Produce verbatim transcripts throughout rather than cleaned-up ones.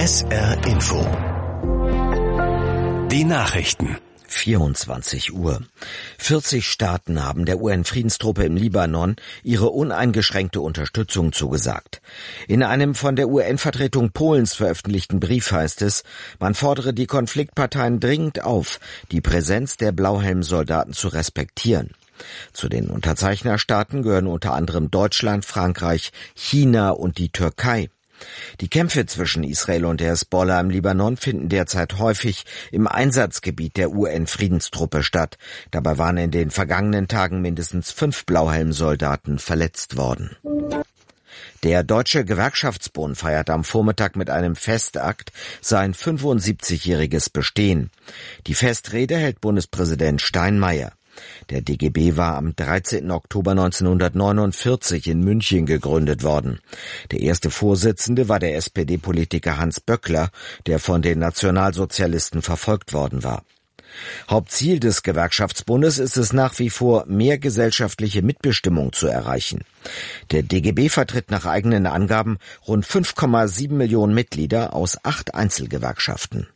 S R Info. Die Nachrichten. vierundzwanzig Uhr. vierzig Staaten haben der U N-Friedenstruppe im Libanon ihre uneingeschränkte Unterstützung zugesagt. In einem von der U N-Vertretung Polens veröffentlichten Brief heißt es, man fordere die Konfliktparteien dringend auf, die Präsenz der Blauhelmsoldaten zu respektieren. Zu den Unterzeichnerstaaten gehören unter anderem Deutschland, Frankreich, China und die Türkei. Die Kämpfe zwischen Israel und der Hisbollah im Libanon finden derzeit häufig im Einsatzgebiet der U N-Friedenstruppe statt. Dabei waren in den vergangenen Tagen mindestens fünf Blauhelmsoldaten verletzt worden. Der Deutsche Gewerkschaftsbund feiert am Vormittag mit einem Festakt sein fünfundsiebzigjähriges Bestehen. Die Festrede hält Bundespräsident Steinmeier. Der D G B war am dreizehnten Oktober neunzehnhundertneunundvierzig in München gegründet worden. Der erste Vorsitzende war der S P D-Politiker Hans Böckler, der von den Nationalsozialisten verfolgt worden war. Hauptziel des Gewerkschaftsbundes ist es nach wie vor, mehr gesellschaftliche Mitbestimmung zu erreichen. Der D G B vertritt nach eigenen Angaben rund fünf Komma sieben Millionen Mitglieder aus acht Einzelgewerkschaften.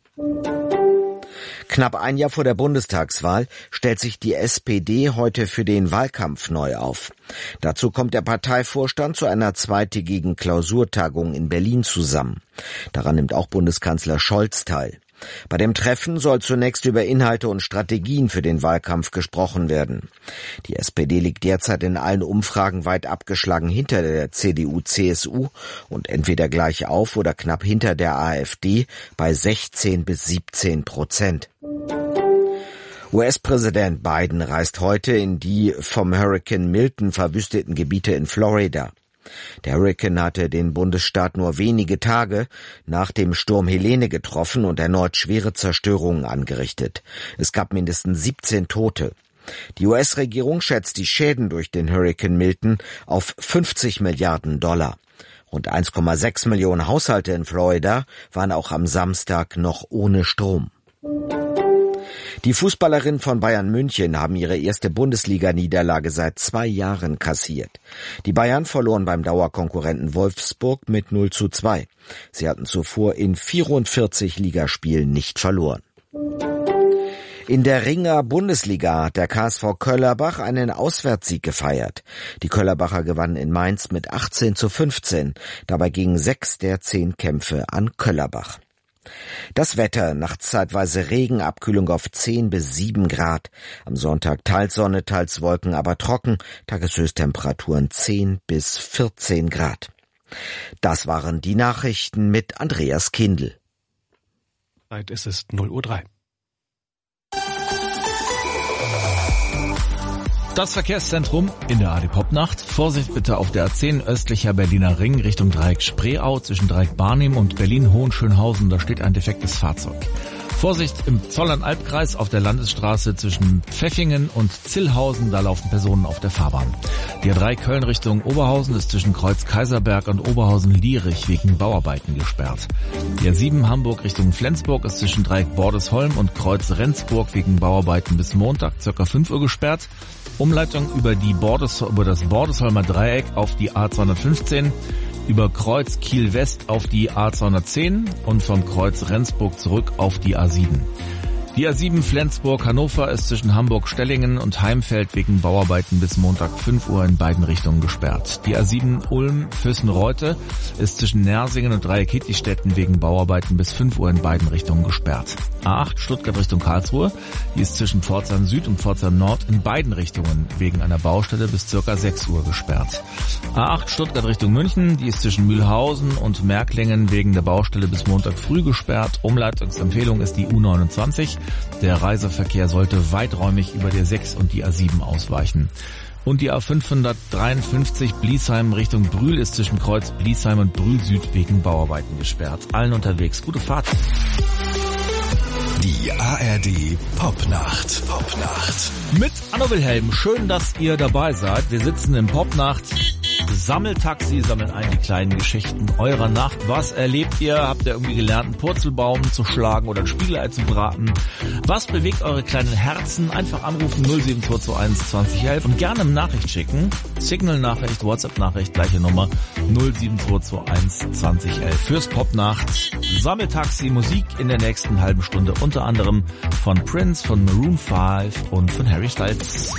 Knapp ein Jahr vor der Bundestagswahl stellt sich die S P D heute für den Wahlkampf neu auf. Dazu kommt der Parteivorstand zu einer zweitägigen Klausurtagung in Berlin zusammen. Daran nimmt auch Bundeskanzler Scholz teil. Bei dem Treffen soll zunächst über Inhalte und Strategien für den Wahlkampf gesprochen werden. Die S P D liegt derzeit in allen Umfragen weit abgeschlagen hinter der C D U C S U und entweder gleich auf oder knapp hinter der AfD bei sechzehn bis siebzehn Prozent. U S-Präsident Biden reist heute in die vom Hurrikan Milton verwüsteten Gebiete in Florida. Der Hurrikan hatte den Bundesstaat nur wenige Tage nach dem Sturm Helene getroffen und erneut schwere Zerstörungen angerichtet. Es gab mindestens siebzehn Tote. Die U S-Regierung schätzt die Schäden durch den Hurrikan Milton auf fünfzig Milliarden Dollar. Rund eins Komma sechs Millionen Haushalte in Florida waren auch am Samstag noch ohne Strom. Die Fußballerinnen von Bayern München haben ihre erste Bundesliga-Niederlage seit zwei Jahren kassiert. Die Bayern verloren beim Dauerkonkurrenten Wolfsburg mit null zu zwei. Sie hatten zuvor in vierundvierzig Ligaspielen nicht verloren. In der Ringer Bundesliga hat der K S V Köllerbach einen Auswärtssieg gefeiert. Die Köllerbacher gewannen in Mainz mit achtzehn zu fünfzehn. Dabei gingen sechs der zehn Kämpfe an Köllerbach. Das Wetter, nachts zeitweise Regen, Abkühlung auf zehn bis sieben Grad. Am Sonntag teils Sonne, teils Wolken, aber trocken. Tageshöchsttemperaturen zehn bis vierzehn Grad. Das waren die Nachrichten mit Andreas Kindl. Zeit ist es null Uhr drei. Das Verkehrszentrum in der A D Popnacht. Vorsicht bitte auf der A zehn östlicher Berliner Ring Richtung Dreieck Spreeau zwischen Dreieck Barnim und Berlin-Hohenschönhausen. Da steht ein defektes Fahrzeug. Vorsicht im Zollern-Albkreis auf der Landesstraße zwischen Pfeffingen und Zillhausen. Da laufen Personen auf der Fahrbahn. Die A drei Köln Richtung Oberhausen ist zwischen Kreuz Kaiserberg und Oberhausen-Lierig wegen Bauarbeiten gesperrt. Die A sieben Hamburg Richtung Flensburg ist zwischen Dreieck Bordesholm und Kreuz Rendsburg wegen Bauarbeiten bis Montag ca. fünf Uhr gesperrt. Umleitung über, die Bordes, über das Bordesholmer Dreieck auf die A zweihundertfünfzehn, über Kreuz Kiel-West auf die A zweihundertzehn und vom Kreuz Rendsburg zurück auf die A sieben. Die A sieben Flensburg-Hannover ist zwischen Hamburg-Stellingen und Heimfeld wegen Bauarbeiten bis Montag fünf Uhr in beiden Richtungen gesperrt. Die A sieben Ulm-Füssen-Reute ist zwischen Nersingen und Dreieck-Hittichstätten wegen Bauarbeiten bis fünf Uhr in beiden Richtungen gesperrt. A acht Stuttgart Richtung Karlsruhe, die ist zwischen Pforzheim Süd und Pforzheim Nord in beiden Richtungen wegen einer Baustelle bis ca. sechs Uhr gesperrt. A acht Stuttgart Richtung München, die ist zwischen Mühlhausen und Märklingen wegen der Baustelle bis Montag früh gesperrt. Umleitungsempfehlung ist die U neunundzwanzig. Der Reiseverkehr sollte weiträumig über der sechs und die A sieben ausweichen. Und die A fünfhundertdreiundfünfzig Bliesheim Richtung Brühl ist zwischen Kreuz Bliesheim und Brühl Süd wegen Bauarbeiten gesperrt. Allen unterwegs gute Fahrt. Die A R D Popnacht. Popnacht. Mit Anno Wilhelm. Schön, dass ihr dabei seid. Wir sitzen im Popnacht Sammeltaxi, sammeln ein die kleinen Geschichten eurer Nacht. Was erlebt ihr? Habt ihr irgendwie gelernt, einen Purzelbaum zu schlagen oder ein Spiegelei zu braten? Was bewegt eure kleinen Herzen? Einfach anrufen null sieben zwei zwei eins zwanzig elf und gerne eine Nachricht schicken. Signal-Nachricht, WhatsApp-Nachricht, gleiche Nummer null sieben zwei zwei eins zwanzig elf. Fürs Popnacht Sammeltaxi, Musik in der nächsten halben Stunde, unter anderem von Prince, von Maroon fünf und von Harry Styles.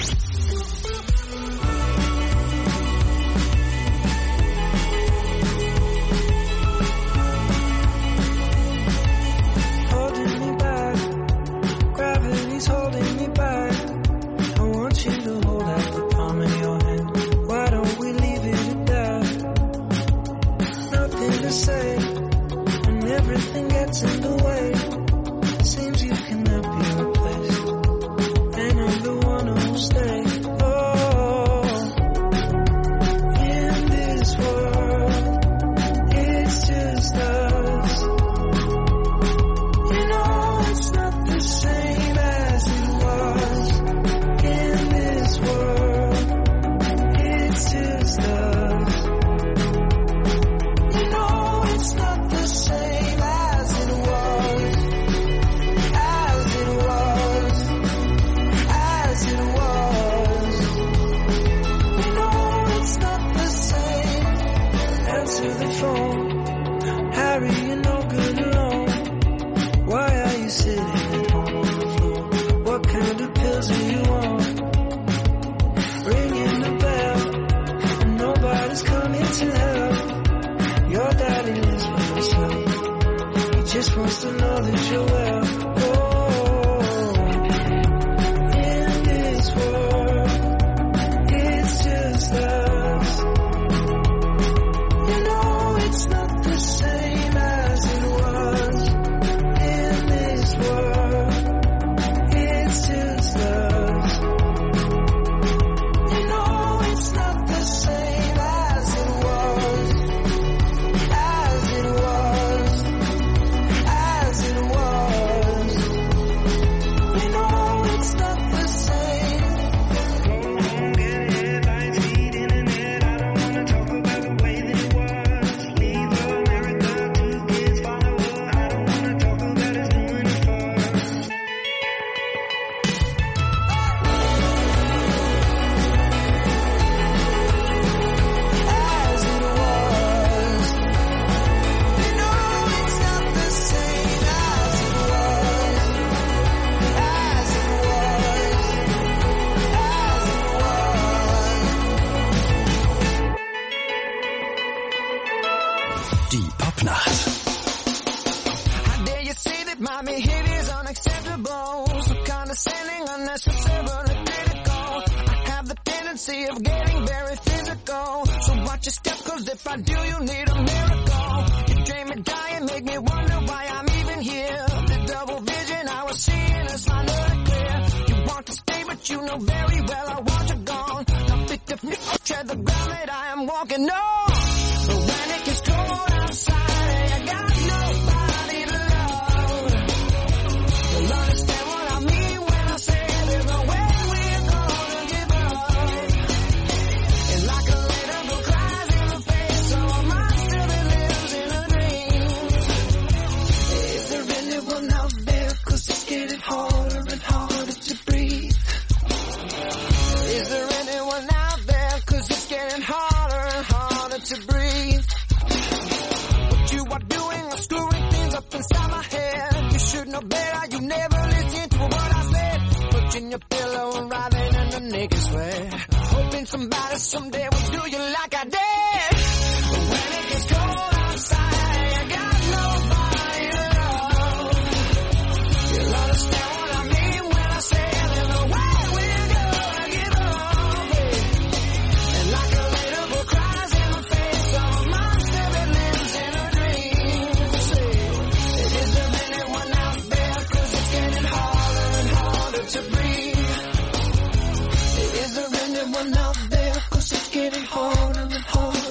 Is there anyone out there? 'Cause it's getting harder and harder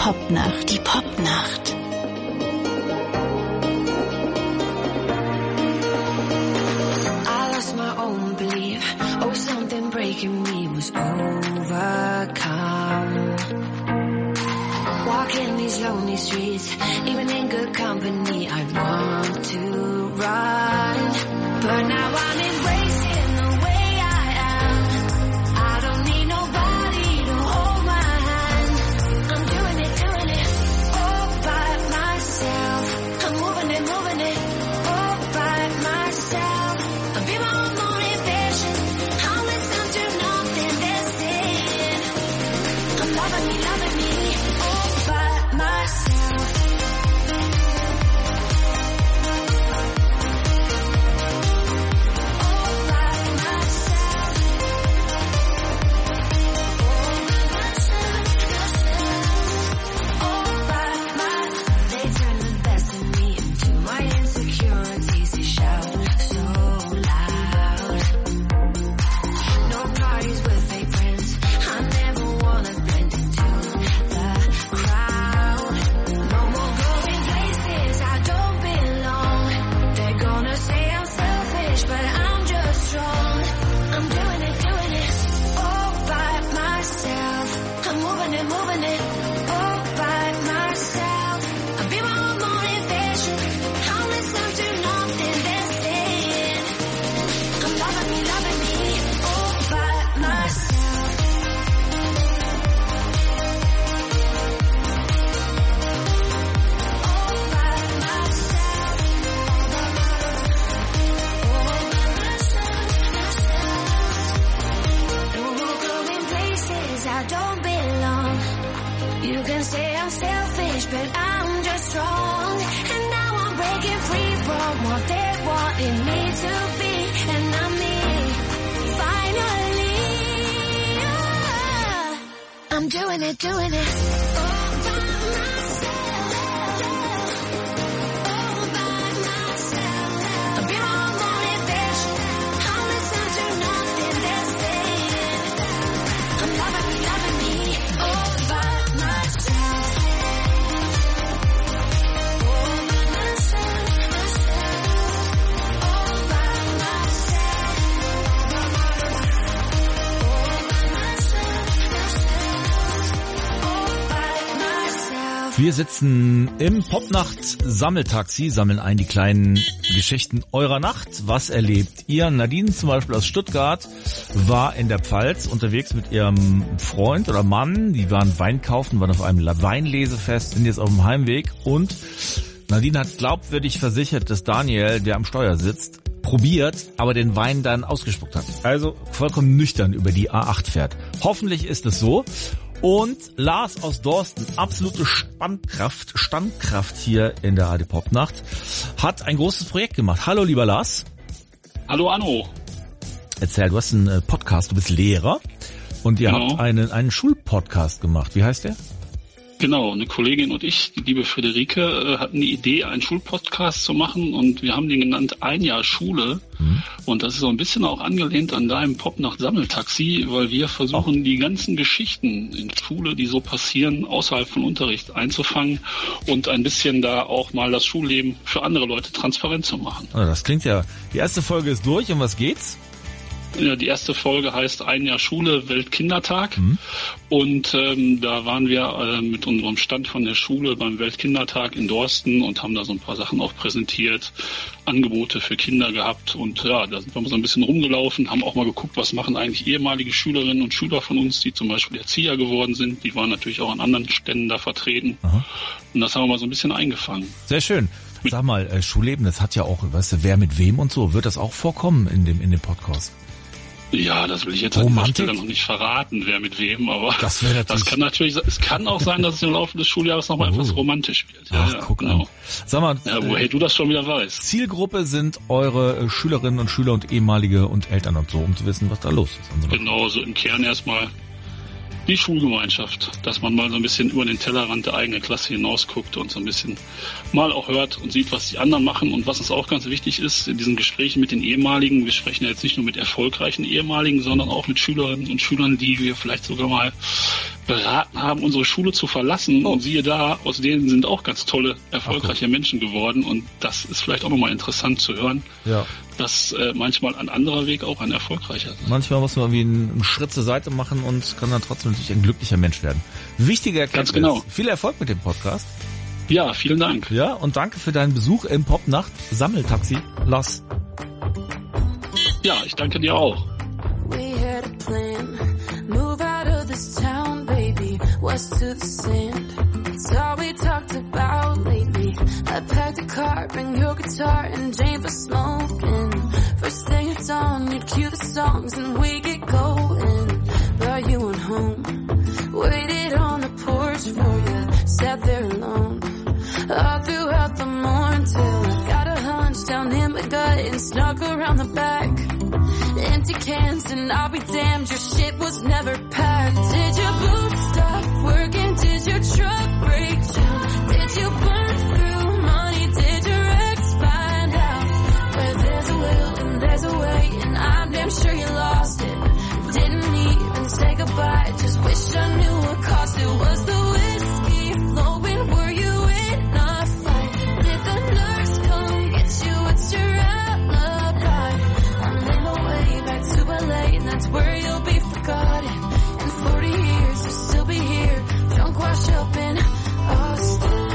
Popnacht, die Popnacht. I lost my own belief. Oh, something breaking me was overcome. Walking these lonely streets, even in good company, I want to run. But now I'm embracing the way I am. I don't need nobody to hold my hand. I'm doing it, doing it, all by myself. I'm moving it, moving it, all by myself. I'll be my own motivation. I'll listen to nothing they're saying. I'm loving me, loving me, all by myself. I'm doing it, doing it, all by myself, all by myself. I'll be my own motivation. I'll listen to nothing they're saying. I'm loving me, loving me, all by myself. All by myself, myself. All by myself. All by myself, myself. Wir sitzen im Popnacht-Sammeltaxi, sammeln ein die kleinen Geschichten eurer Nacht. Was erlebt ihr? Nadine zum Beispiel aus Stuttgart war in der Pfalz unterwegs mit ihrem Freund oder Mann. Die waren Wein kaufen, waren auf einem Weinlesefest, sind jetzt auf dem Heimweg. Und Nadine hat glaubwürdig versichert, dass Daniel, der am Steuer sitzt, probiert, aber den Wein dann ausgespuckt hat. Also vollkommen nüchtern über die A acht fährt. Hoffentlich ist es so. Und Lars aus Dorsten, absolute Standkraft, Standkraft hier in der A D Popnacht, hat ein großes Projekt gemacht. Hallo, lieber Lars. Hallo, Anno. Erzähl, du hast einen Podcast, du bist Lehrer und ihr Genau. habt einen, einen Schulpodcast gemacht. Wie heißt der? Genau, eine Kollegin und ich, die liebe Friederike, äh, hatten die Idee, einen Schulpodcast zu machen und wir haben den genannt Ein Jahr Schule. Mhm. Und das ist so ein bisschen auch angelehnt an deinem Popnacht-Sammeltaxi, weil wir versuchen, oh. die ganzen Geschichten in Schule, die so passieren, außerhalb von Unterricht einzufangen und ein bisschen da auch mal das Schulleben für andere Leute transparent zu machen. Oh, das klingt ja, die erste Folge ist durch, um was geht's? Ja, die erste Folge heißt Ein Jahr Schule, Weltkindertag. Mhm. Und ähm, da waren wir äh, mit unserem Stand von der Schule beim Weltkindertag in Dorsten und haben da so ein paar Sachen auch präsentiert, Angebote für Kinder gehabt. Und ja, da sind wir mal so ein bisschen rumgelaufen, haben auch mal geguckt, was machen eigentlich ehemalige Schülerinnen und Schüler von uns, die zum Beispiel Erzieher geworden sind. Die waren natürlich auch an anderen Ständen da vertreten. Aha. Und das haben wir mal so ein bisschen eingefangen. Sehr schön. Sag mal, äh, Schulleben, das hat ja auch, weißt du, wer mit wem und so. Wird das auch vorkommen in dem, in dem Podcast? Ja, das will ich jetzt an dieser Stelle noch nicht verraten, wer mit wem, aber das, das kann natürlich, es kann auch sein, dass es im Laufe des Schuljahres nochmal oh. etwas romantisch wird. Ja, Ach, ja, guck genau. an. Sag mal, ja, woher äh, du das schon wieder weißt. Zielgruppe sind eure Schülerinnen und Schüler und ehemalige und Eltern und so, um zu wissen, was da los ist. Genau, so im Kern erstmal. die Schulgemeinschaft, dass man mal so ein bisschen über den Tellerrand der eigenen Klasse hinausguckt und so ein bisschen mal auch hört und sieht, was die anderen machen. Und was uns auch ganz wichtig ist, in diesen Gesprächen mit den ehemaligen, wir sprechen ja jetzt nicht nur mit erfolgreichen ehemaligen, sondern auch mit Schülerinnen und Schülern, die wir vielleicht sogar mal beraten haben, unsere Schule zu verlassen. Oh. Und siehe da, aus denen sind auch ganz tolle, erfolgreiche okay. Menschen geworden. Und das ist vielleicht auch nochmal interessant zu hören, ja. dass äh, manchmal ein anderer Weg auch ein erfolgreicher ist. Manchmal muss man irgendwie einen Schritt zur Seite machen und kann dann trotzdem natürlich ein glücklicher Mensch werden. Wichtige Erkenntnis. Ganz genau. Viel Erfolg mit dem Podcast. Ja, vielen Dank. Ja, und danke für deinen Besuch im Popnacht Sammeltaxi. Lars. Ja, ich danke dir auch. We had a plan, move out of this town, baby, west to the sand. It's all we talked about lately. I packed a car, bring your guitar, and Jane for smoking. First thing at dawn, you'd cue the songs and we get going. But you went home, waited on the porch for you, sat there alone. All throughout the morning till I got a hunch down in my gut and snuck around the back. Empty cans and I'll be damned, your shit was never packed. Did your boots stop working? Did your truck break down? Did you burn through money? Did your ex find out? Where there's a will and there's a way, and I'm damn sure you lost it. Didn't even say goodbye, just wish I knew what cost it. Was the whiskey flowing? Were you in a fight? Did the nurse come get you? What's your alibi? I'm in my way back to L A, and that's where you'll be forgotten. In forty years you'll still be here, drunk washed up in Austin.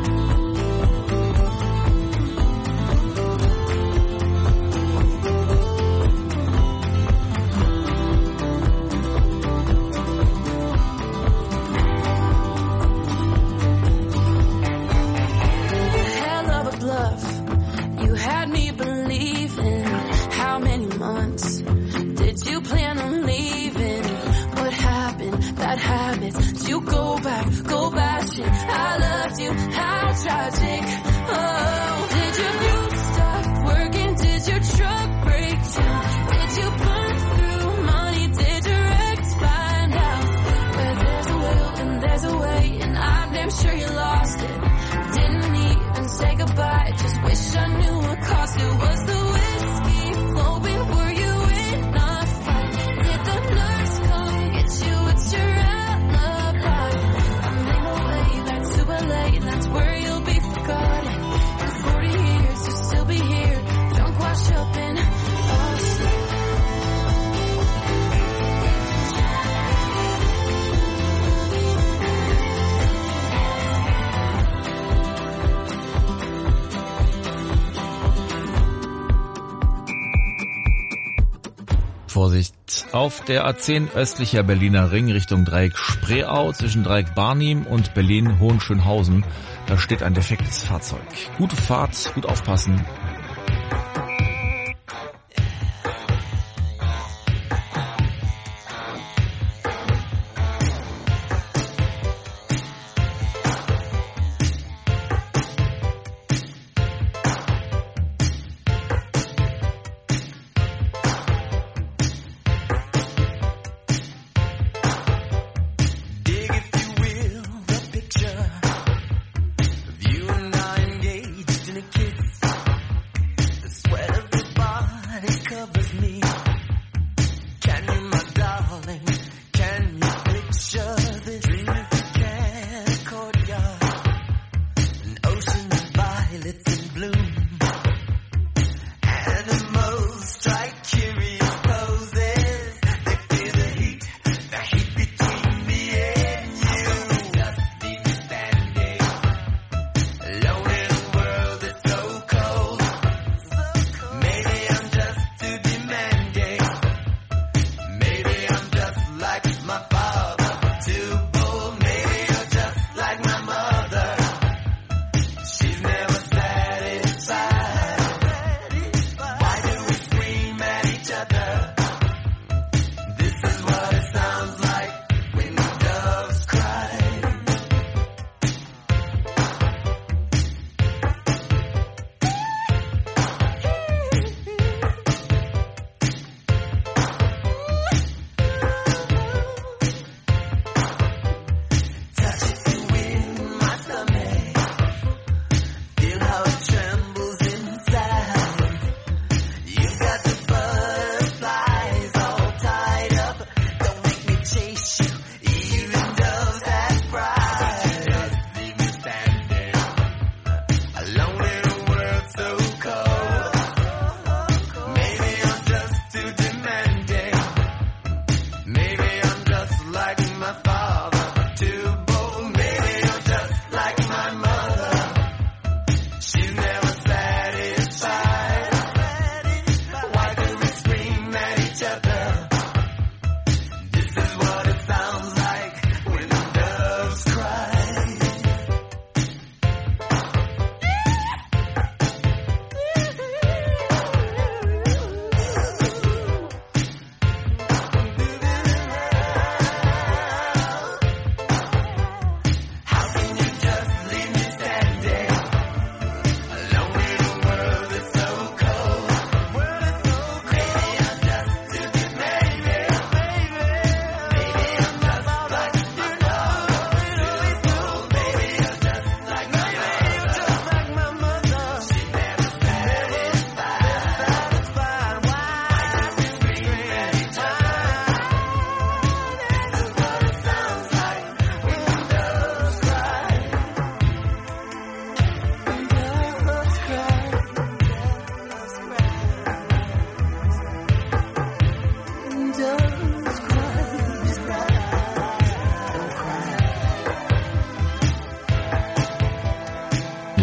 Hell of a bluff, you had me believing. How many months did you plan on leaving? What happened? Bad habits. Did you go back, go bashing? I loved you, how tragic. Oh, did your boots stop working? Did your truck break down? Did you burn through money? Did your ex find out? Where there's a will and there's a way, and I'm damn sure you lost it. Didn't even say goodbye, just wish I knew what cost it. Was the whiskey flowing? Were you in a fight? Did the nurse come get you? What's your alibi? I'm in my way back to L A, and that's where you'll be forgotten. In forty years you'll still be here, drunk washed up in Austin. Vorsicht, auf der A zehn östlicher Berliner Ring Richtung Dreieck Spreeau zwischen Dreieck Barnim und Berlin Hohenschönhausen. Da steht ein defektes Fahrzeug. Gute Fahrt, gut aufpassen.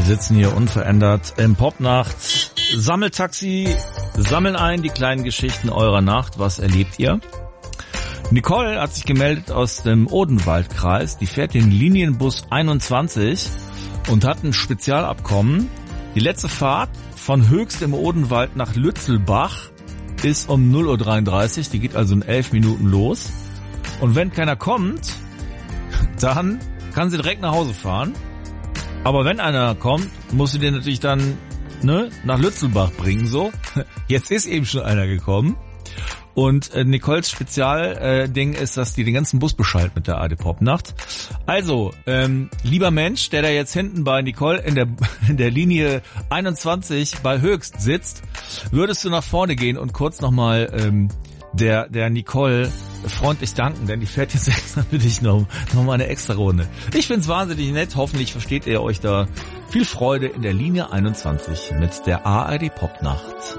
sitzen hier unverändert im Popnacht Sammeltaxi, sammeln ein die kleinen Geschichten eurer Nacht. Was erlebt ihr? Nicole hat sich gemeldet aus dem Odenwaldkreis. Die fährt den Linienbus einundzwanzig und hat ein Spezialabkommen. Die letzte Fahrt von Höchst im Odenwald nach Lützelbach ist um null Uhr dreiunddreißig. Die geht also in elf Minuten los. Und wenn keiner kommt, dann kann sie direkt nach Hause fahren. Aber wenn einer kommt, muss sie den natürlich dann ne, nach Lützelbach bringen. So, jetzt ist eben schon einer gekommen. Und äh, Nicoles Spezialding äh, ist, dass die den ganzen Bus beschallt mit der A D Popnacht. Also, ähm, lieber Mensch, der da jetzt hinten bei Nicole in der in der Linie einundzwanzig bei Höchst sitzt, würdest du nach vorne gehen und kurz nochmal ähm, der der Nicole freundlich danken, denn die fährt jetzt extra für dich noch, noch mal eine extra Runde. Ich find's wahnsinnig nett, hoffentlich versteht ihr euch da. Viel Freude in der Linie einundzwanzig mit der A R D Popnacht.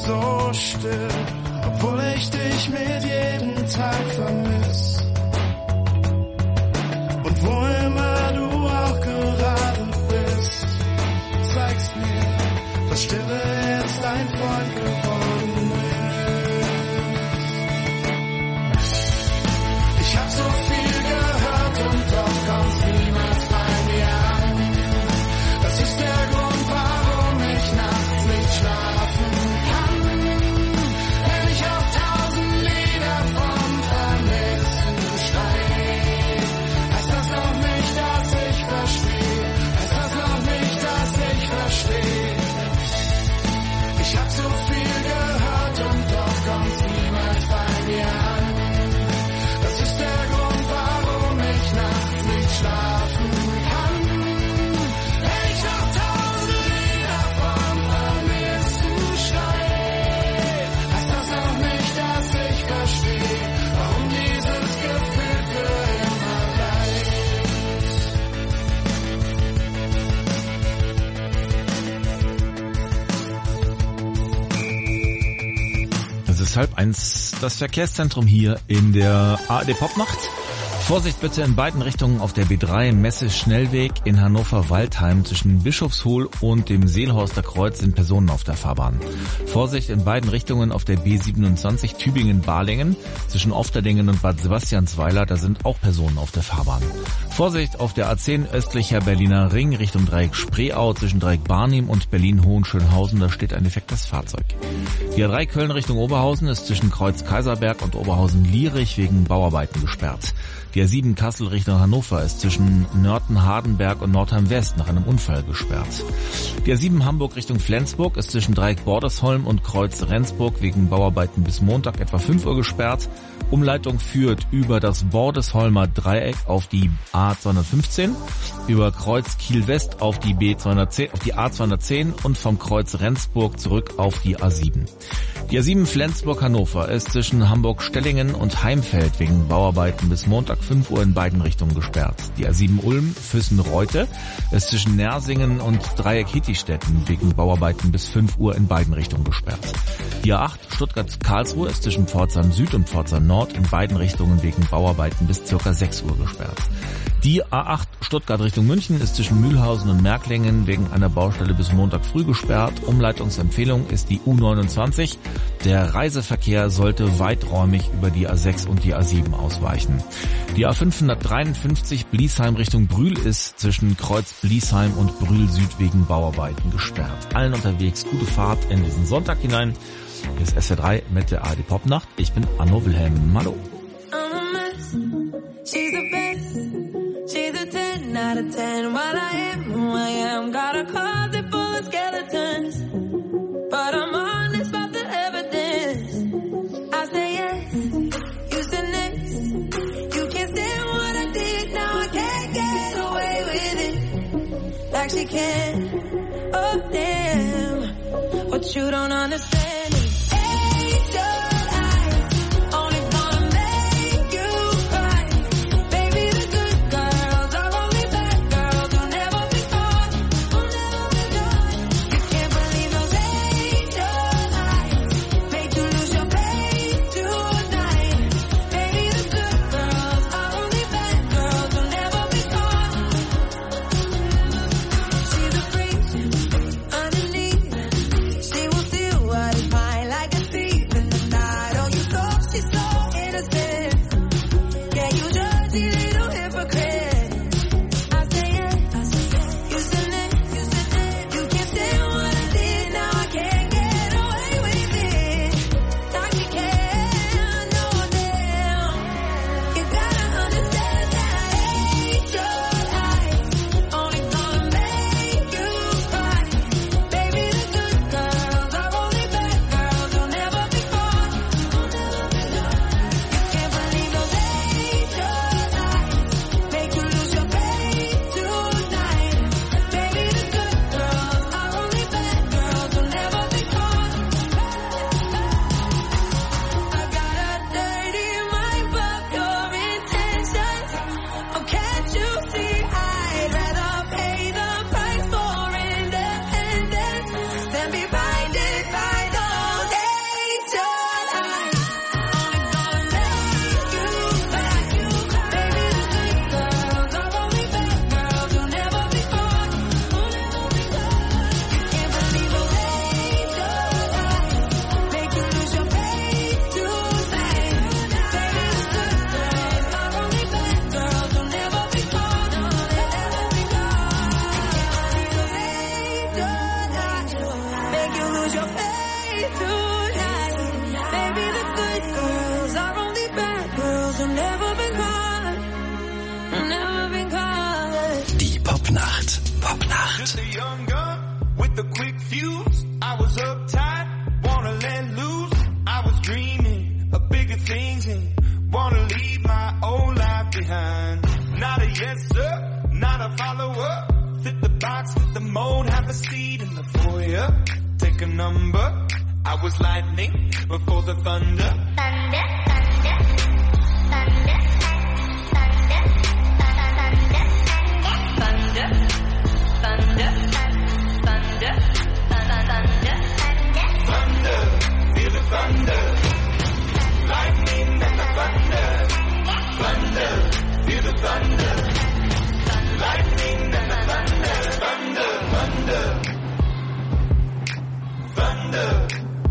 so still, obwohl ich dich mit jedem Tag vermiss. Und wo immer du auch gerade bist, du zeigst mir, dass Stille jetzt dein Freund geworden ist. Ich hab so viel gehört und doch kommt's niemals bei mir an. Das ist der Grund, warum ich nachts nicht schlafen kann. Wenn ich auf tausend Lieder vom Vermissen schreie, heißt das noch nicht, dass ich verstehe. Heißt das noch nicht, dass ich verstehe. Ich hab so viel gehört und doch kommt's niemals bei mir an. Das ist der Grund, warum ich nachts nicht schlafen kann. Wenn ich noch tausend Lieder vom Vermissen schreie, heißt das noch nicht, dass ich verstehe, warum dieses Gefühl für immer bleibt. Es ist halb eins, das Verkehrszentrum hier in der A R D Popnacht. Vorsicht bitte in beiden Richtungen auf der B drei Messe-Schnellweg in Hannover-Waldheim. Zwischen Bischofshohl und dem Seelhorster Kreuz sind Personen auf der Fahrbahn. Vorsicht in beiden Richtungen auf der B siebenundzwanzig Tübingen-Balingen. Zwischen Ofterdingen und Bad Sebastiansweiler, da sind auch Personen auf der Fahrbahn. Vorsicht auf der A zehn östlicher Berliner Ring Richtung Dreieck Spreeau. Zwischen Dreieck Barnim und Berlin-Hohenschönhausen, da steht ein defektes Fahrzeug. Die A drei Köln Richtung Oberhausen ist zwischen Kreuz Kaiserberg und Oberhausen-Lierig wegen Bauarbeiten gesperrt. Die A sieben Kassel Richtung Hannover ist zwischen Nörten-Hardenberg und Nordheim-West nach einem Unfall gesperrt. Die A sieben Hamburg Richtung Flensburg ist zwischen Dreieck Bordesholm und Kreuz Rendsburg wegen Bauarbeiten bis Montag etwa fünf Uhr gesperrt. Umleitung führt über das Bordesholmer Dreieck auf die A zweihundertfünfzehn, über Kreuz Kiel-West auf die B zweihundertzehn, auf die A zweihundertzehn und vom Kreuz Rendsburg zurück auf die A sieben. Die A sieben Flensburg-Hannover ist zwischen Hamburg-Stellingen und Heimfeld wegen Bauarbeiten bis Montag fünf Uhr in beiden Richtungen gesperrt. Die A sieben Ulm-Füssen-Reute ist zwischen Nersingen und Dreieck-Hittistetten wegen Bauarbeiten bis fünf Uhr in beiden Richtungen gesperrt. Die A acht Stuttgart-Karlsruhe ist zwischen Pforzheim Süd und Pforzheim Nord in beiden Richtungen wegen Bauarbeiten bis ca. sechs Uhr gesperrt. Die A acht Stuttgart Richtung München ist zwischen Mühlhausen und Märklingen wegen einer Baustelle bis Montag früh gesperrt. Umleitungsempfehlung ist die U neunundzwanzig. Der Reiseverkehr sollte weiträumig über die A sechs und die A sieben ausweichen. Die A fünfhundertdreiundfünfzig Bliesheim Richtung Brühl ist zwischen Kreuz Bliesheim und Brühl Süd wegen Bauarbeiten gesperrt. Allen unterwegs gute Fahrt in diesen Sonntag hinein. Hier ist S W R drei mit der A R D Popnacht. Ich bin Anno Wilhelm. Hallo. She's the best. She's a ten out of ten. While I am who I am, got a closet full of skeletons. But I'm honest about the evidence. I say yes, you say next. You can't stand what I did, now I can't get away with it. Like she can. Oh damn, what you don't understand is angel. What is Nacht. With the quick fuse, I was uptight, wanna let loose. I was dreaming of bigger things and wanna leave my old life behind. Not a yes sir, not a follower. Fit the box, fit the mold, have a seat in the foyer. Take a number. I was lightning before the thunder. Thunder, thunder, thunder, thunder, thunder, thunder, thunder. Thunder, thunder, thunder, thunder, feel the thunder, lightning and the thunder, thunder, feel the thunder, lightning and the thunder, thunder, thunder, thunder.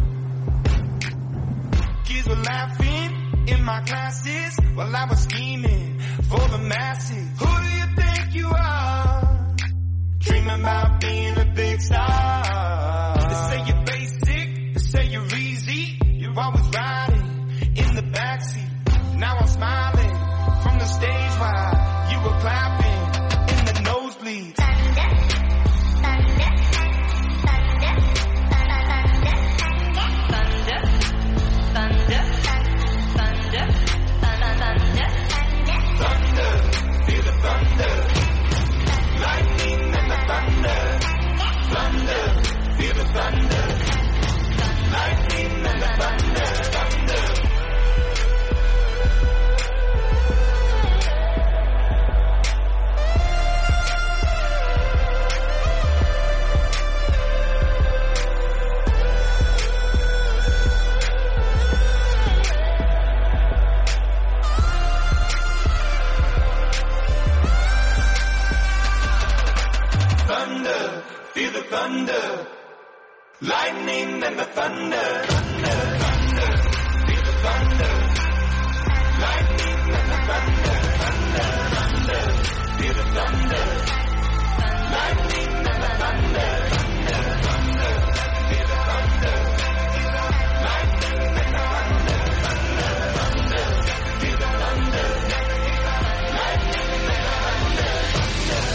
Kids were laughing in my classes while I was scheming for the masses. Who do you think you are? Dreaming about being a big star. They say you're basic, they say you're easy. You're always riding in the backseat. Now I'm smiling from the stage while you were clapping in the nosebleeds. thunder, thunder, thunder, thunder, thunder, thunder, thunder, thunder, thunder, feel the thunder, lightning and the thunder, thunder, feel the thunder, lightning and the thunder, thunder. Thunder, feel the thunder, lightning and the thunder, thunder, thunder, feel the thunder, lightning and the thunder, thunder, thunder, feel the thunder, lightning and the thunder, thunder, thunder, feel the thunder, lightning and the thunder, thunder, thunder, feel the thunder, lightning and the thunder, thunder.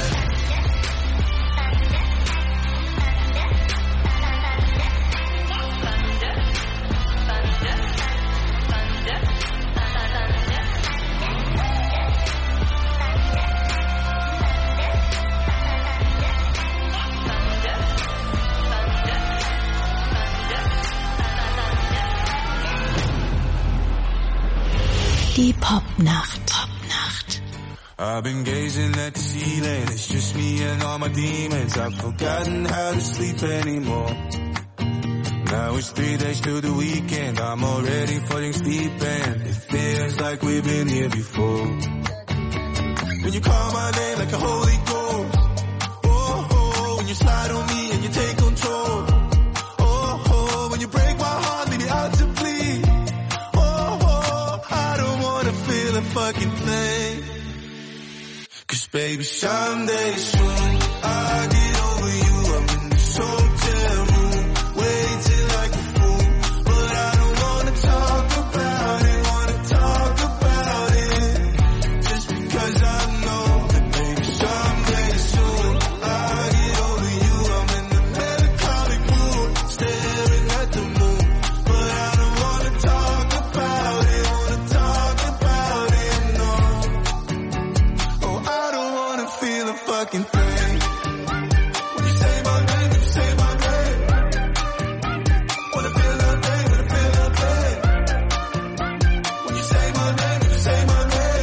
Die Popnacht. Popnacht. I've been gazing at the ceiling, it's just me and all my demons. I've forgotten how to sleep anymore. Now it's three days to the weekend, I'm already falling asleep and it feels like we've been here before. When you call my name like a holy ghost, oh, oh, when you slide on me and you take control, oh, oh, when you break my heart, leave me out to bleed, oh, oh, I don't wanna feel a fucking thing. Cause baby, someday soon I'll get over you. I'm in this hotel room, waiting like a fool, but I don't wanna talk about it, wanna talk about it, just because I know that baby, someday soon I'll get over you. I'm in the melancholic mood, staring at the moon, but I don't wanna talk about it, wanna talk about it, no. Oh, I don't wanna feel a fucking thing. When you say my name, you say my name. Wanna feel that thing, wanna feel that thing. When you say my name, you say my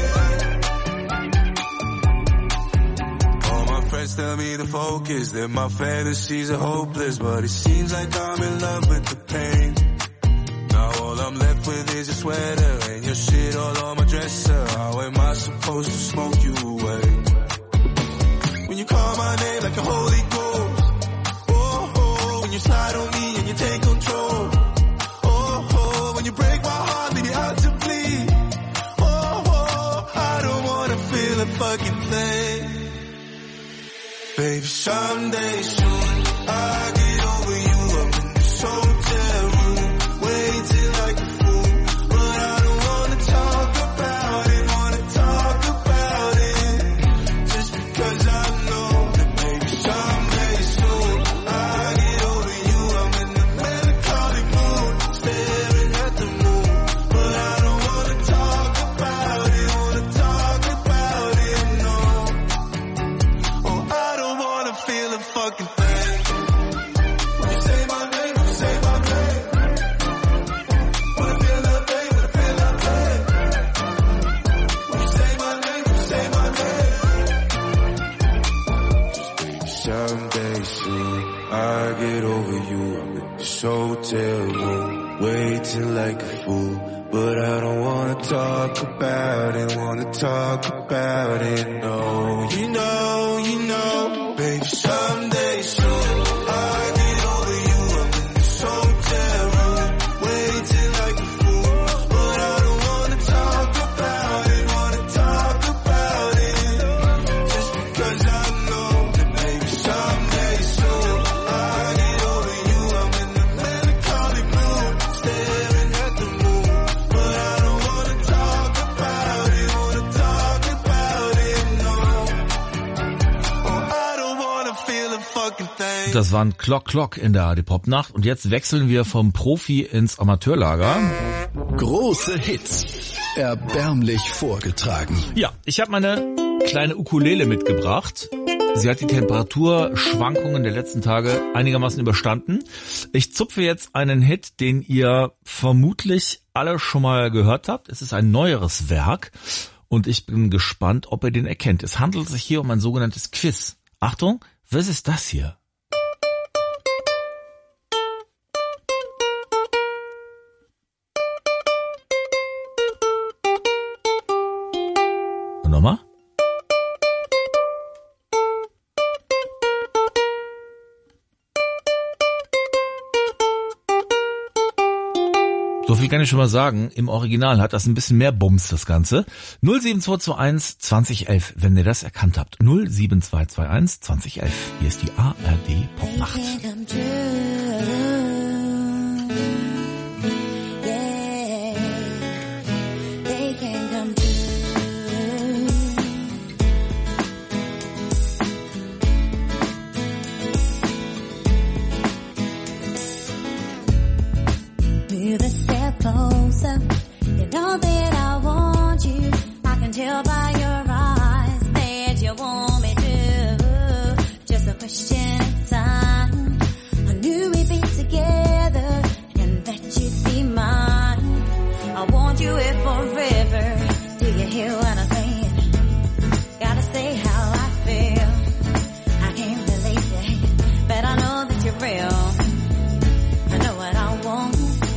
name. All my friends tell me to focus, that my fantasies are hopeless, but it seems like I'm in love with the pain. Now all I'm left with is a sweater and your shit all on my dresser. How am I supposed to smoke you away? When you call my name like a holy ghost, oh, oh, when you slide on me and you take control, oh, oh, when you break my heart, leave me out to bleed, oh, oh, I don't wanna feel a fucking thing. Baby, someday soon I'll get over you. I'm in this hotel room, waiting like a fool, but I don't wanna talk about it, wanna talk about it, just because I know that baby, someday waiting like a fool. But I don't wanna talk about it, wanna talk about it, no. You know, you know, baby, someday soon I get over you. I'm in this hotel room, waiting like a fool. But I don't wanna talk about it, wanna talk about it, just because I know that maybe someday soon I get over you. I'm in the melancholy mood, staring at the moon. But I don't wanna talk about it, wanna talk about it, no. Oh, I don't wanna feel a fucking thing. Das waren Clock Clock in der A R D Pop Nacht und jetzt wechseln wir vom Profi ins Amateurlager. Große Hits. Erbärmlich vorgetragen. Ja, ich habe meine kleine Ukulele mitgebracht. Sie hat die Temperaturschwankungen der letzten Tage einigermaßen überstanden. Ich zupfe jetzt einen Hit, den ihr vermutlich alle schon mal gehört habt. Es ist ein neueres Werk und ich bin gespannt, ob ihr den erkennt. Es handelt sich hier um ein sogenanntes Quiz. Achtung, was ist das hier? Und nochmal? So viel kann ich schon mal sagen. Im Original hat das ein bisschen mehr Bums, das Ganze. null sieben zwei zwei eins zwanzig elf, wenn ihr das erkannt habt. null sieben zwei zwei eins zwanzig elf. Hier ist die A R D Popnacht. Closer, you know that I want you. I can tell by your eyes that you want me to. Just a question of time. I knew we'd be together and that you'd be mine. I want you here forever. Do you hear what I'm saying? Gotta say how I feel. I can't believe it, but I know that you're real. I know what I want.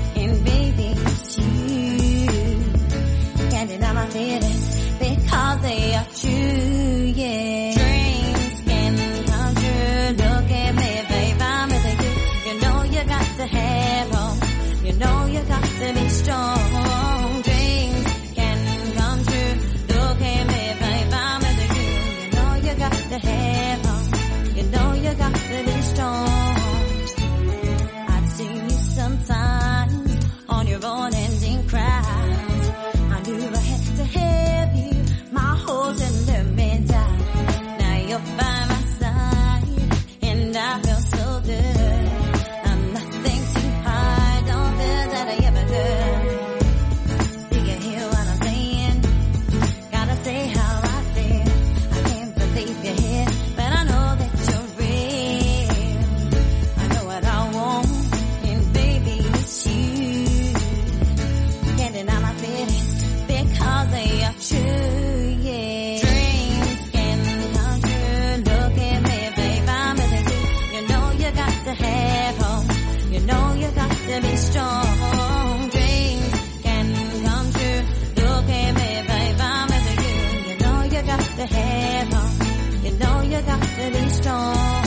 Down my feelings because they are true, yeah. Dreams can come true. Look at me, babe, I'm with you. You know you got to have hope. You know you got to be strong. Dreams can come true. Look at me, babe, I'm with you. You know you got to have hope. You know you got to be strong. I've seen you sometimes on your own ending cries. I knew I had to have you, my whole and let me die. Now you're by my side, and I feel so good. I'm nothing to hide, don't feel that I ever could. Do you hear what I'm saying? Gotta say how I feel. I can't believe you're here, but I know that you're real. I know what I want, and baby, it's you. Can't deny my feelings. Because they are true, yeah. Dreams can come true. Look at me, babe, I'm with you. You know you got to have hope. You know you got to be strong. Dreams can come true. Look at me, babe, I'm with you. You know you got to have hope. You know you got to be strong.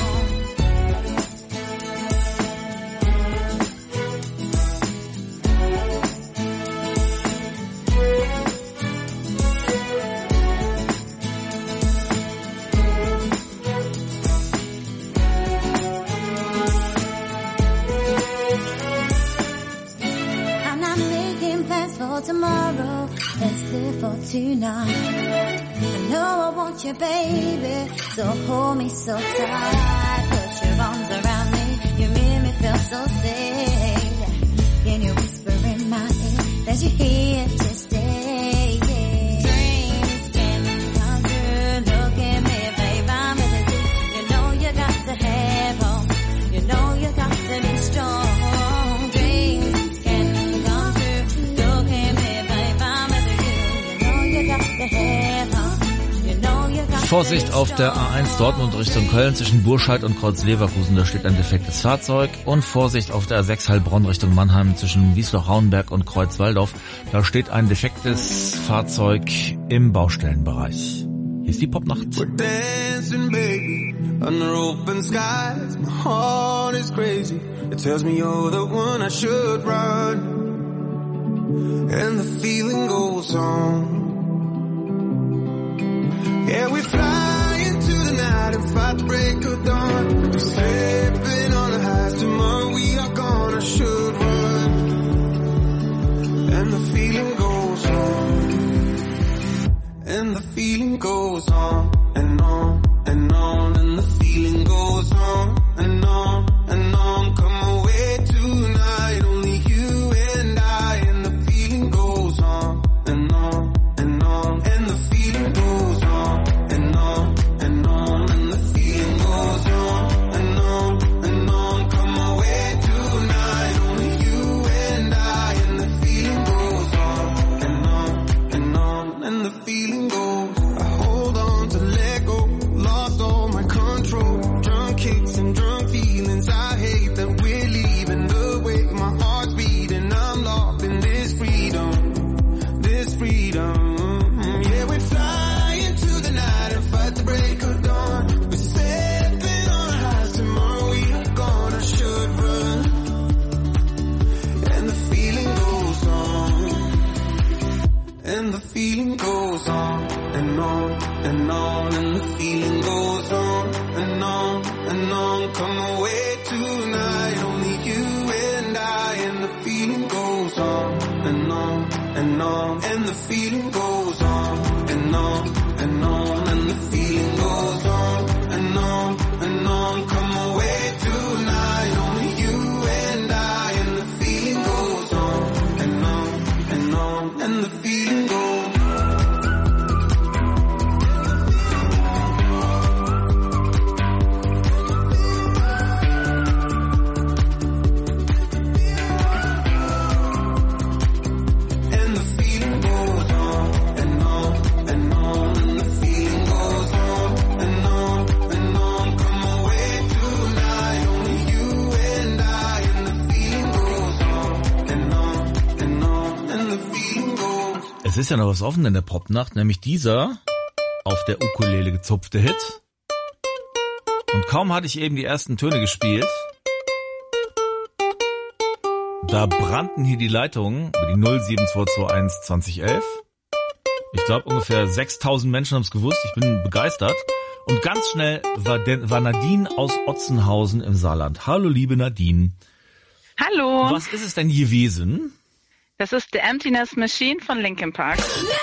Tomorrow, let's live for tonight. I know I want you, baby, so hold me so tight. Put your arms around me, you make me feel so safe. Can you whisper in my ear that you're here to stay? Yeah. Dreams can come true. Look at me, babe, I'm with you. You know you got to have hope. You know you got to be strong. Dreams can come true. Look at me, babe, I'm with you. You know you got to have hope. You know you got Vorsicht auf der A eins Dortmund Richtung Köln zwischen Burscheid und Kreuz Leverkusen, da steht ein defektes Fahrzeug. Und Vorsicht auf der A sechs Heilbronn Richtung Mannheim zwischen Wiesloch-Rauenberg und Kreuz Walldorf, da steht ein defektes Fahrzeug im Baustellenbereich. Hier ist die Popnacht. We're dancing, baby, under open skies. My heart is crazy. It tells me you're the one I should run. And the feeling goes on. Yeah, we fly into the night and fight the break of dawn. We're slipping on the highs. Tomorrow we are gone. I should run. And the feeling goes on. And the feeling goes on and on and on. And the feeling goes on and on and on. Come away tonight, only you and I. And the feeling goes on and on and on. And the feeling goes on and on and on. And the feeling goes on and on and on. Come away tonight, only you and I. And the feeling goes on and on and on. And the feeling goes. I hold on to let go. Lost all my control. Drunk kicks and drunk feelings. I hate that we're leaving. The way my heart's beating. I'm locked in this freedom. This freedom. Yeah, we fly into the night and fight the break of dawn. We're stepping on highs. Tomorrow we are gone. I should run. And the feeling goes on. And the feeling goes on and on and on. And the feeling goes on and on and on. Come away tonight, only you and I. And the feeling goes on and on and on. And the feeling goes on and on and on. And the feeling goes on and on and on. Come away tonight, only you and I. And the feeling goes on and on and on. And the feeling goes. And the feeling goes on and on and on. And the feeling goes on and on and on. Come away tonight, only you and I. And the feeling goes on and on and on. And the feeling goes. Es ist ja noch was offen in der Popnacht, nämlich dieser auf der Ukulele gezupfte Hit. Und kaum hatte ich eben die ersten Töne gespielt, da brannten hier die Leitungen über die null sieben zwei zwei eins zwanzig elf. Ich glaube ungefähr sechstausend Menschen haben es gewusst, ich bin begeistert. Und ganz schnell war, Den- war Nadine aus Otzenhausen im Saarland. Hallo liebe Nadine. Hallo, Was ist es denn gewesen? das ist The Emptiness Machine von Linkin Park.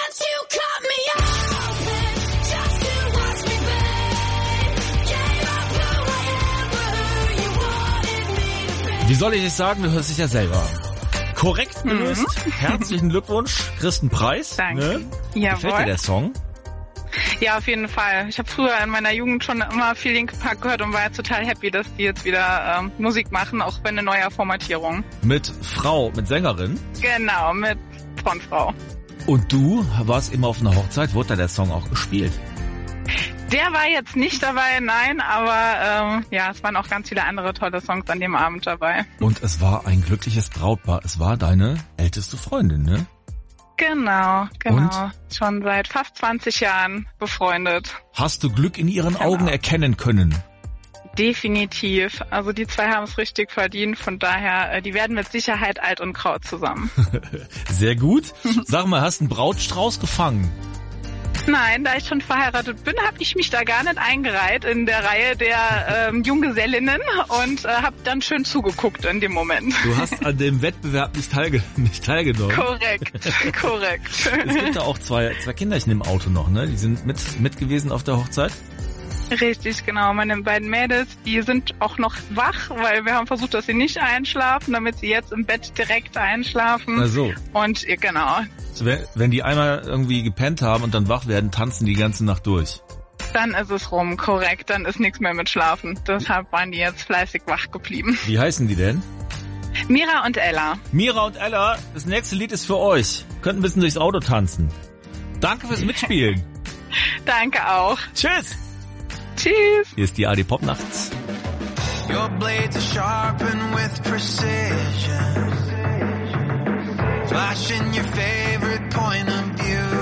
Wie soll ich es sagen, du hörst dich ja selber. Korrekt gelöst. Mhm. Herzlichen Glückwunsch, kriegst einen Preis. Danke. Ne? Jawohl. Gefällt dir der Song? Ja, auf jeden Fall. Ich habe früher in meiner Jugend schon immer viel Linkin Park gehört und war jetzt total happy, dass die jetzt wieder ähm, Musik machen, auch bei einer neuen Formatierung. Mit Frau, mit Sängerin. Genau, mit Frontfrau. Und du warst immer auf einer Hochzeit, wurde da der Song auch gespielt? Der war jetzt nicht dabei, nein, aber ähm, ja, es waren auch ganz viele andere tolle Songs an dem Abend dabei. Und es war ein glückliches Brautpaar. Es war deine älteste Freundin, ne? Genau, genau. Und? Schon seit fast zwanzig Jahren befreundet. Hast du Glück in ihren Genau. Augen erkennen können? Definitiv. Also die zwei haben es richtig verdient. Von daher, äh, die werden mit Sicherheit alt und grau zusammen. Sehr gut. Sag mal, hast einen Brautstrauß gefangen? Nein, da ich schon verheiratet bin, habe ich mich da gar nicht eingereiht in der Reihe der ähm, Junggesellinnen und äh, habe dann schön zugeguckt in dem Moment. Du hast an dem Wettbewerb nicht, teilge- nicht teilgenommen. Korrekt, korrekt. Es gibt da auch zwei, zwei Kinderchen im Auto noch, ne? Die sind mit, mit gewesen auf der Hochzeit. Richtig, genau. Meine beiden Mädels, die sind auch noch wach, weil wir haben versucht, dass sie nicht einschlafen, damit sie jetzt im Bett direkt einschlafen. Ach so. Und äh, genau, Wenn, wenn die einmal irgendwie gepennt haben und dann wach werden, tanzen die ganze Nacht durch. dann ist es rum, korrekt. Dann ist nichts mehr mit Schlafen. Deshalb waren die jetzt fleißig wach geblieben. Wie heißen die denn? Mira und Ella. Mira und Ella, das nächste Lied ist für euch. Könnt ein bisschen durchs Auto tanzen. Danke fürs Mitspielen. Danke auch. Tschüss. Tschüss. Hier ist die A R D Pop Nacht. Your blades are sharpened with precision, flashing your favorite point of view.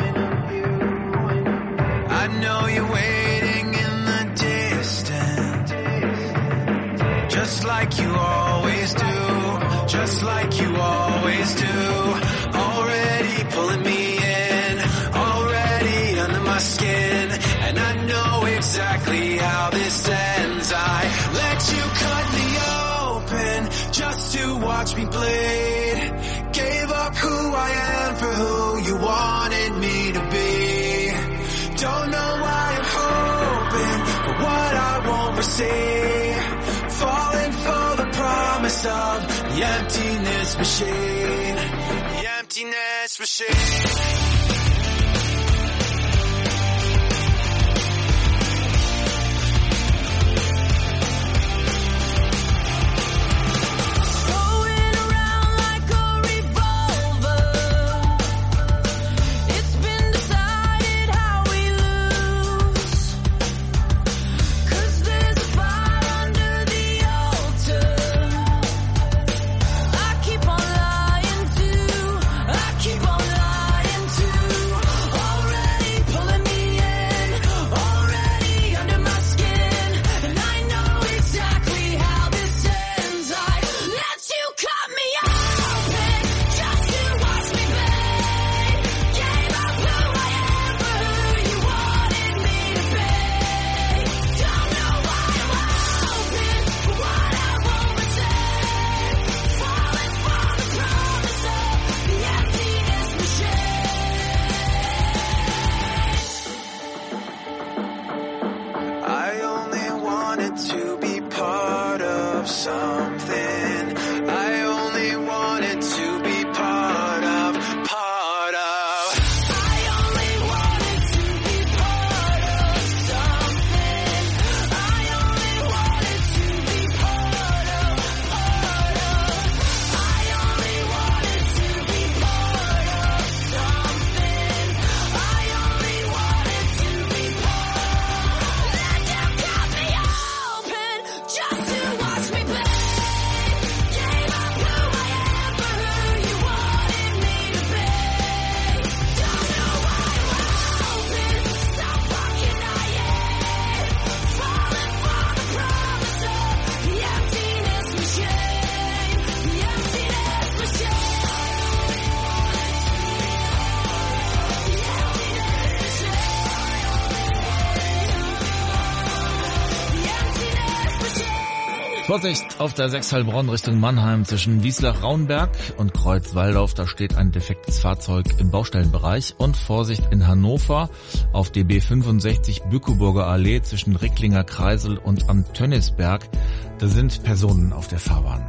I know you're waiting in the distance, just like you always do, just like you always do. Already pulling me in, already under my skin, and I know exactly how this ends. I let you cut me open just to watch me bleed. Gave up who I am for who you wanted me to be. Don't know why I'm hoping for what I won't receive. Falling for the promise of the emptiness machine. The emptiness machine. Vorsicht auf der sechs Heilbronn Richtung Mannheim zwischen Wieslach-Raunberg und Kreuz-Walldorf. Da steht ein defektes Fahrzeug im Baustellenbereich. Und Vorsicht in Hannover auf D B fünfundsechzig Bückeburger Allee zwischen Ricklinger Kreisel und am Tönnisberg. Da sind Personen auf der Fahrbahn.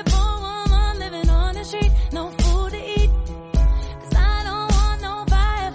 No food to eat, 'cause I don't want nobody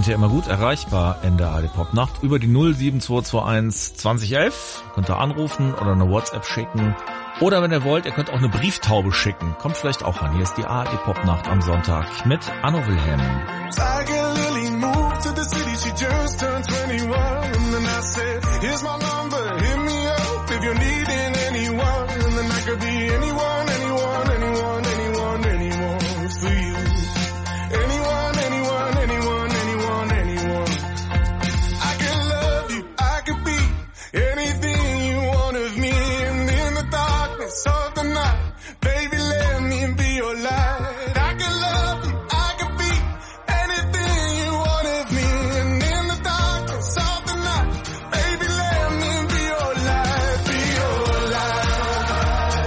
sind ja immer gut erreichbar in der A R D Pop Nacht über die null sieben zwei zwei eins zwanzig elf. Könnt ihr anrufen oder eine WhatsApp schicken. Oder wenn ihr wollt, ihr könnt auch eine Brieftaube schicken. Kommt vielleicht auch an. Hier ist die A R D Pop Nacht am Sonntag mit Anno Wilhelm. Tiger Lily moved to the city, she just turned twenty-one. And then I said, here's my number, hit me up if you're needing anyone. And then I could be anyone, anyone, anyone, anyone, anyone for you. Anyone, anyone, anyone, anyone, anyone. I can love you, I could be anything you want of me. And in the darkness of the night, baby, let me be your light. I can love you, I could be anything you want of me. And in the darkness of the night, baby, let me be your light, be your light,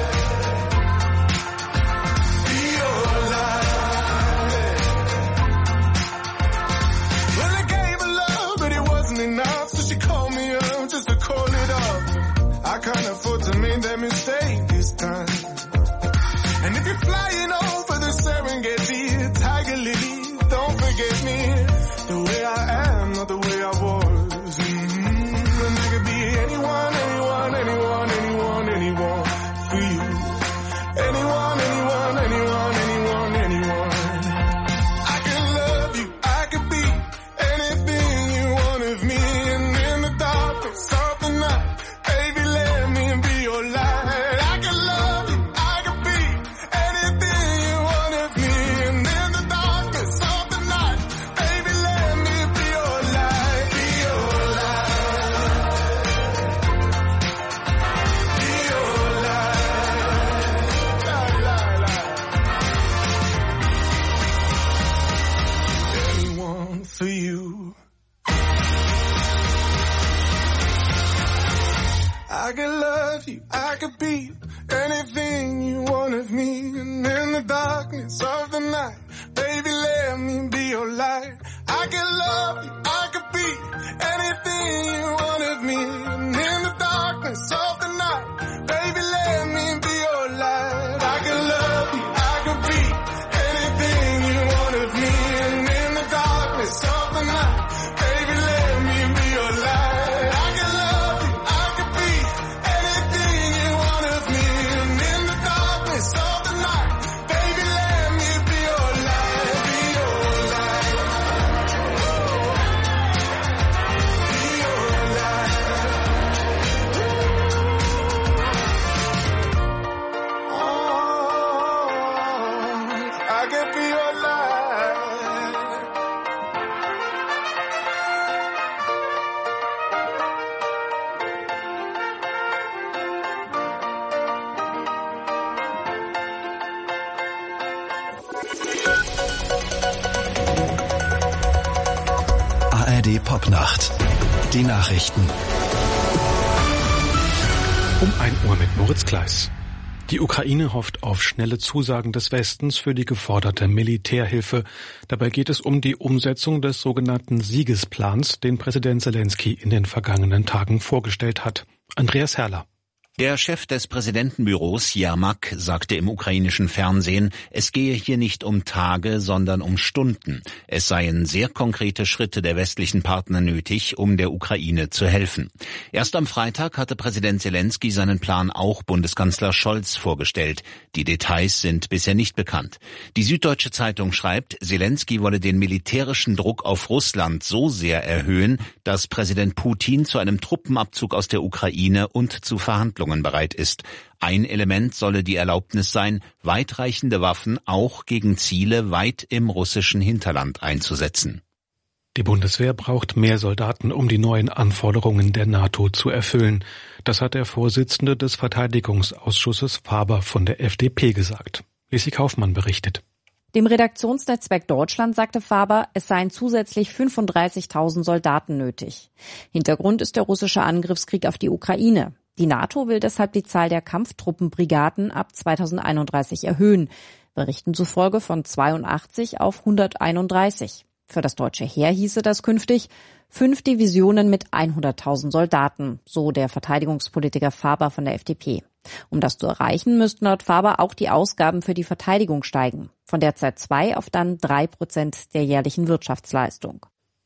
be your light. Well, I gave her love, but it wasn't enough, so she called me up just to call it off. I can't afford to make that mistake this time. And if you're flying over the Serengeti, Tiger Lily, don't forget me. The way I am, not the way I was. Mm-hmm. And I could be anyone, anyone, anyone, anyone, anyone for you. Anyone, anyone, anyone, anyone, anyone. I can love you, I could be anything you want of me. And in the darkness of the night, baby, let me be your light. I can love you, I could be anything you want of me. And in the darkness of the night, baby, let me be your light, be your light, be your light, la, la, la. Anyone for you. I could love you, I could be anything you want of me. And in the darkness of the night, baby, let me be your light. I can love you, I could be anything you want of me. And in the darkness of the night, baby, let me be your light. I can love you, I could be anything you want of me. And in the darkness of the night, baby, let me be your light. I can love you, I could be anything you want of me. And in the darkness of the night, baby, let me be your light, be your light, be your light. Oh, I can be your light. A R D Popnacht. Die Nachrichten. Um ein Uhr mit Moritz Kleis. Die Ukraine hofft auf schnelle Zusagen des Westens für die geforderte Militärhilfe. Dabei geht es um die Umsetzung des sogenannten Siegesplans, den Präsident Selenskyj in den vergangenen Tagen vorgestellt hat. Andreas Herrler. Der Chef des Präsidentenbüros, Jermak, sagte im ukrainischen Fernsehen, es gehe hier nicht um Tage, sondern um Stunden. Es seien sehr konkrete Schritte der westlichen Partner nötig, um der Ukraine zu helfen. Erst am Freitag hatte Präsident Selenskyj seinen Plan auch Bundeskanzler Scholz vorgestellt. Die Details sind bisher nicht bekannt. Die Süddeutsche Zeitung schreibt, Selenskyj wolle den militärischen Druck auf Russland so sehr erhöhen, dass Präsident Putin zu einem Truppenabzug aus der Ukraine und zu Verhandlungen bereit ist. Ein Element solle die Erlaubnis sein, weitreichende Waffen auch gegen Ziele weit im russischen Hinterland einzusetzen. Die Bundeswehr braucht mehr Soldaten, um die neuen Anforderungen der NATO zu erfüllen. Das hat der Vorsitzende des Verteidigungsausschusses Faber von der F D P gesagt. Lisi Kaufmann berichtet. Dem Redaktionsnetzwerk Deutschland sagte Faber, es seien zusätzlich fünfunddreißigtausend Soldaten nötig. Hintergrund ist der russische Angriffskrieg auf die Ukraine. Die NATO will deshalb die Zahl der Kampftruppenbrigaden ab zweitausendeinunddreißig erhöhen, Berichten zufolge von zweiundachtzig auf hunderteinunddreißig. Für das deutsche Heer hieße das künftig fünf Divisionen mit hunderttausend Soldaten, so der Verteidigungspolitiker Faber von der F D P. Um das zu erreichen, müssten laut Faber auch die Ausgaben für die Verteidigung steigen, von derzeit zwei auf dann drei Prozent der jährlichen Wirtschaftsleistung.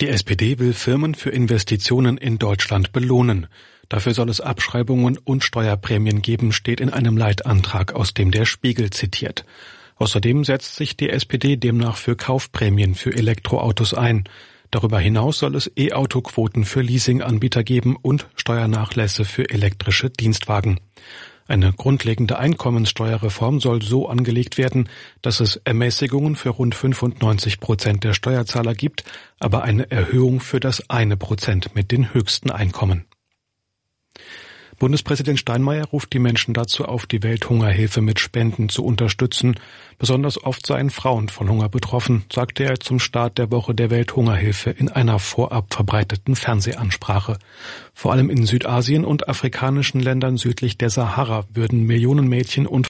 Die S P D will Firmen für Investitionen in Deutschland belohnen. Dafür soll es Abschreibungen und Steuerprämien geben, steht in einem Leitantrag, aus dem der Spiegel zitiert. Außerdem setzt sich die S P D demnach für Kaufprämien für Elektroautos ein. Darüber hinaus soll es E-Auto-Quoten für Leasinganbieter geben und Steuernachlässe für elektrische Dienstwagen. Eine grundlegende Einkommenssteuerreform soll so angelegt werden, dass es Ermäßigungen für rund fünfundneunzig Prozent der Steuerzahler gibt, aber eine Erhöhung für das eine Prozent mit den höchsten Einkommen. Bundespräsident Steinmeier ruft die Menschen dazu auf, die Welthungerhilfe mit Spenden zu unterstützen. Besonders oft seien Frauen von Hunger betroffen, sagte er zum Start der Woche der Welthungerhilfe in einer vorab verbreiteten Fernsehansprache. Vor allem in Südasien und afrikanischen Ländern südlich der Sahara würden Millionen Mädchen und